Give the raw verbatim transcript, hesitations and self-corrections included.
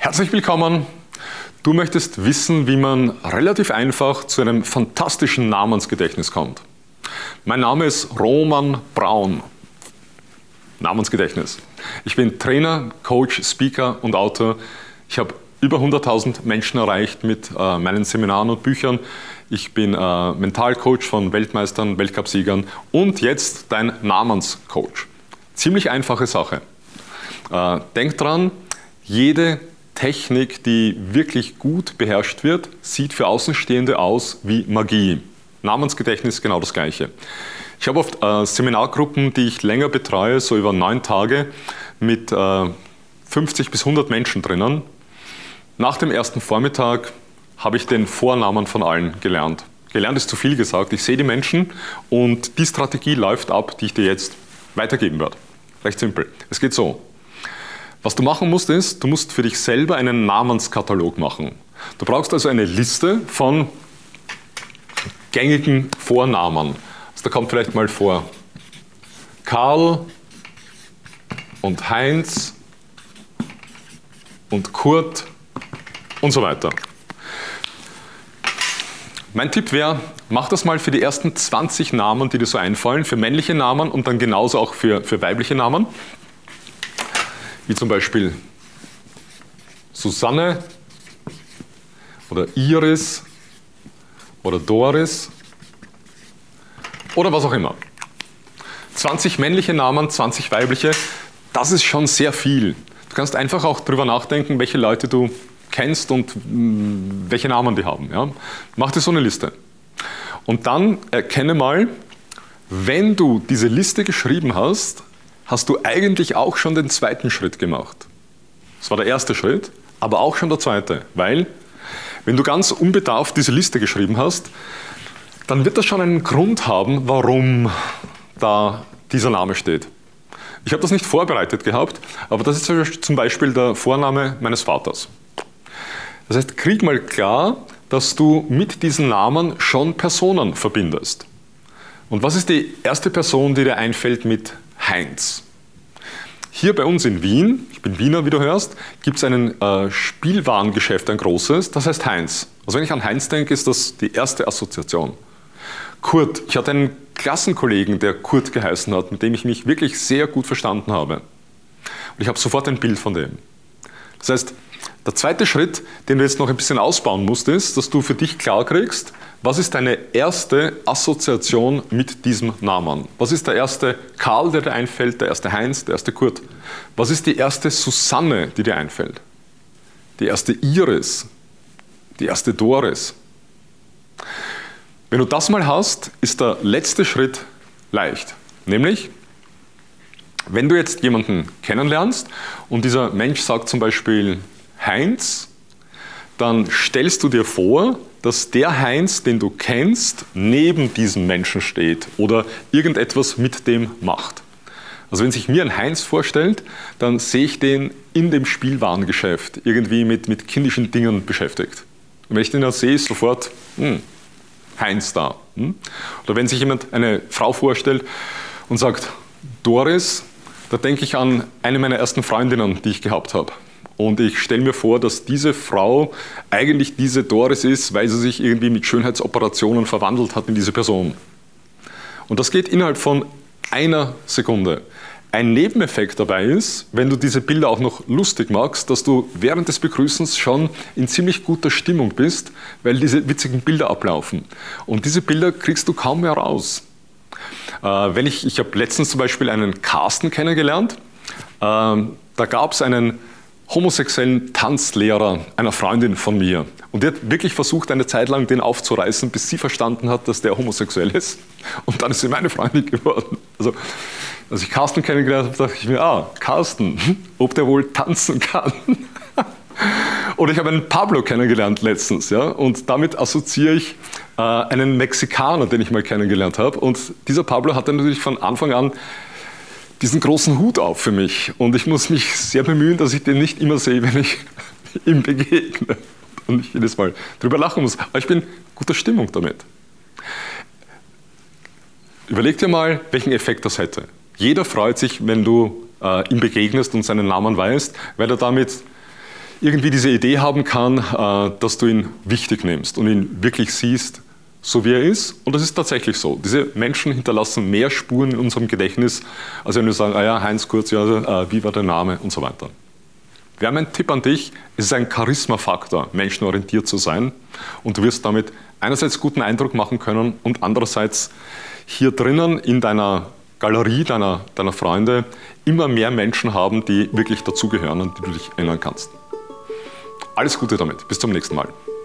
Herzlich willkommen! Du möchtest wissen, wie man relativ einfach zu einem fantastischen Namensgedächtnis kommt. Mein Name ist Roman Braun. Namensgedächtnis. Ich bin Trainer, Coach, Speaker und Autor. Ich habe über hunderttausend Menschen erreicht mit äh, meinen Seminaren und Büchern. Ich bin äh, Mentalcoach von Weltmeistern, Weltcupsiegern und jetzt dein Namenscoach. Ziemlich einfache Sache. Äh, denk dran, jede Technik, die wirklich gut beherrscht wird, sieht für Außenstehende aus wie Magie. Namensgedächtnis genau das Gleiche. Ich habe oft äh, Seminargruppen, die ich länger betreue, so über neun Tage, mit äh, fünfzig bis hundert Menschen drinnen. Nach dem ersten Vormittag habe ich den Vornamen von allen gelernt. Gelernt ist zu viel gesagt. Ich sehe die Menschen und die Strategie läuft ab, die ich dir jetzt weitergeben werde. Recht simpel. Es geht so. Was du machen musst, ist, du musst für dich selber einen Namenskatalog machen. Du brauchst also eine Liste von gängigen Vornamen. Also da kommt vielleicht mal vor Karl und Heinz und Kurt und so weiter. Mein Tipp wäre, mach das mal für die ersten zwanzig Namen, die dir so einfallen, für männliche Namen und dann genauso auch für, für weibliche Namen. Wie zum Beispiel Susanne oder Iris oder Doris oder was auch immer. zwanzig männliche Namen, zwanzig weibliche, das ist schon sehr viel. Du kannst einfach auch darüber nachdenken, welche Leute du kennst und mh, welche Namen die haben. Ja? Mach dir so eine Liste. Und dann erkenne mal, wenn du diese Liste geschrieben hast, hast du eigentlich auch schon den zweiten Schritt gemacht. Das war der erste Schritt, aber auch schon der zweite. Weil, wenn du ganz unbedarft diese Liste geschrieben hast, dann wird das schon einen Grund haben, warum da dieser Name steht. Ich habe das nicht vorbereitet gehabt, aber das ist zum Beispiel der Vorname meines Vaters. Das heißt, krieg mal klar, dass du mit diesen Namen schon Personen verbindest. Und was ist die erste Person, die dir einfällt mit Heinz? Hier bei uns in Wien, ich bin Wiener, wie du hörst, gibt es ein äh, Spielwarengeschäft, ein großes, das heißt Heinz. Also wenn ich an Heinz denke, ist das die erste Assoziation. Kurt, ich hatte einen Klassenkollegen, der Kurt geheißen hat, mit dem ich mich wirklich sehr gut verstanden habe. Und ich habe sofort ein Bild von dem. Das heißt, der zweite Schritt, den du jetzt noch ein bisschen ausbauen musst, ist, dass du für dich klar kriegst, was ist deine erste Assoziation mit diesem Namen? Was ist der erste Karl, der dir einfällt, der erste Heinz, der erste Kurt? Was ist die erste Susanne, die dir einfällt? Die erste Iris? Die erste Doris? Wenn du das mal hast, ist der letzte Schritt leicht. Nämlich, wenn du jetzt jemanden kennenlernst und dieser Mensch sagt zum Beispiel Heinz, dann stellst du dir vor, dass der Heinz, den du kennst, neben diesem Menschen steht oder irgendetwas mit dem macht. Also wenn sich mir ein Heinz vorstellt, dann sehe ich den in dem Spielwarengeschäft irgendwie mit, mit kindischen Dingen beschäftigt. Und wenn ich den dann sehe, ist sofort hm, Heinz da. Hm? Oder wenn sich jemand eine Frau vorstellt und sagt Doris, da denke ich an eine meiner ersten Freundinnen, die ich gehabt habe. Und ich stelle mir vor, dass diese Frau eigentlich diese Doris ist, weil sie sich irgendwie mit Schönheitsoperationen verwandelt hat in diese Person. Und das geht innerhalb von einer Sekunde. Ein Nebeneffekt dabei ist, wenn du diese Bilder auch noch lustig machst, dass du während des Begrüßens schon in ziemlich guter Stimmung bist, weil diese witzigen Bilder ablaufen. Und diese Bilder kriegst du kaum mehr raus. Äh, wenn ich ich habe letztens zum Beispiel einen Carsten kennengelernt. Äh, da gab es einen homosexuellen Tanzlehrer einer Freundin von mir. Und der hat wirklich versucht, eine Zeit lang den aufzureißen, bis sie verstanden hat, dass der homosexuell ist. Und dann ist sie meine Freundin geworden. Also, als ich Carsten kennengelernt habe, dachte ich mir, ah, Carsten, ob der wohl tanzen kann. Oder ich habe einen Pablo kennengelernt letztens. Ja? Und damit assoziiere ich äh, einen Mexikaner, den ich mal kennengelernt habe. Und dieser Pablo hatte natürlich von Anfang an diesen großen Hut auf für mich. Und ich muss mich sehr bemühen, dass ich den nicht immer sehe, wenn ich ihm begegne. Und nicht jedes Mal drüber lachen muss. Aber ich bin in guter Stimmung damit. Überleg dir mal, welchen Effekt das hätte. Jeder freut sich, wenn du äh, ihm begegnest und seinen Namen weißt, weil er damit irgendwie diese Idee haben kann, äh, dass du ihn wichtig nimmst und ihn wirklich siehst, so wie er ist. Und das ist tatsächlich so. Diese Menschen hinterlassen mehr Spuren in unserem Gedächtnis, als wenn wir sagen, ah ja, Heinz Kurz, ja, äh, wie war der Name und so weiter. Wir haben einen Tipp an dich, es ist ein Charisma-Faktor, menschenorientiert zu sein, und du wirst damit einerseits guten Eindruck machen können und andererseits hier drinnen in deiner Galerie, deiner, deiner Freunde, immer mehr Menschen haben, die wirklich dazugehören und die du dich erinnern kannst. Alles Gute damit. Bis zum nächsten Mal.